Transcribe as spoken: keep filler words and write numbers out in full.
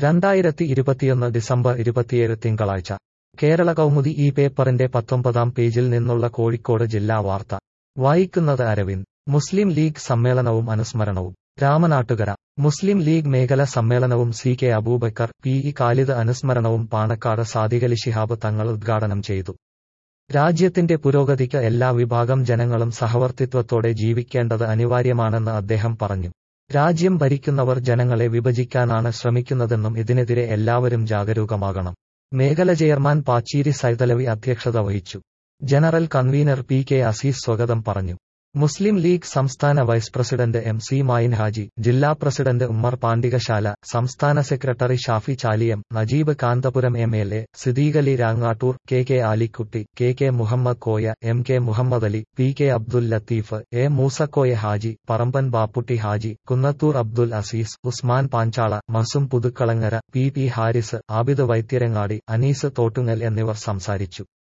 രണ്ടായിരത്തി ഇരുപത്തിയൊന്ന് ഡിസംബർ ഇരുപത്തിയേഴ് തിങ്കളാഴ്ച കേരള കൗമുദി ഈ പേപ്പറിന്റെ പത്തൊമ്പതാം പേജിൽ നിന്നുള്ള കോഴിക്കോട് ജില്ലാ വാർത്ത വായിക്കുന്നത് അരവിന്ദ്. മുസ്ലിം ലീഗ് സമ്മേളനവും അനുസ്മരണവും. രാമനാട്ടുകര. മുസ്ലിം ലീഗ് മേഖല സമ്മേളനവും C K Abubakar, P E Khalid അനുസ്മരണവും പാണക്കാട് സാദിഖലി ശിഹാബ് തങ്ങൾ ഉദ്ഘാടനം ചെയ്തു. രാജ്യത്തിന്റെ പുരോഗതിക്ക് എല്ലാ വിഭാഗം ജനങ്ങളും സഹവർത്തിത്വത്തോടെ ജീവിക്കേണ്ടത് അനിവാര്യമാണെന്ന് അദ്ദേഹം പറഞ്ഞു. രാജ്യം ഭരിക്കുന്നവർ ജനങ്ങളെ വിഭജിക്കാനാണ് ശ്രമിക്കുന്നതെന്നും ഇതിനെതിരെ എല്ലാവരും ജാഗരൂകമാകണം. മേഖല ചെയർമാൻ പാച്ചീരി സൈതലവി അധ്യക്ഷത വഹിച്ചു. General convener P K Aziz സ്വാഗതം പറഞ്ഞു. മുസ്ലിം ലീഗ് സംസ്ഥാന vice president M C Mayin Haji, ജില്ലാ പ്രസിഡന്റ് ഉമ്മർ പാണ്ടികശാല, സംസ്ഥാന secretary Shafi Chaliyam, Najeeb Kanthapuram M L A, Siddiqali Rangattoor, K K Alikutty, K K Muhammed Koya, M K Muhammed Ali, P K Abdul Latheef, A Moosakoya Haji, Paramban Bapputty Haji, Kunnathur Abdul Aziz, Usman Panchala, Masum Puthukkalangara, P P Haris, Abid Vaidyarangadi, Anees Thottungal എന്നിവർ സംസാരിച്ചു.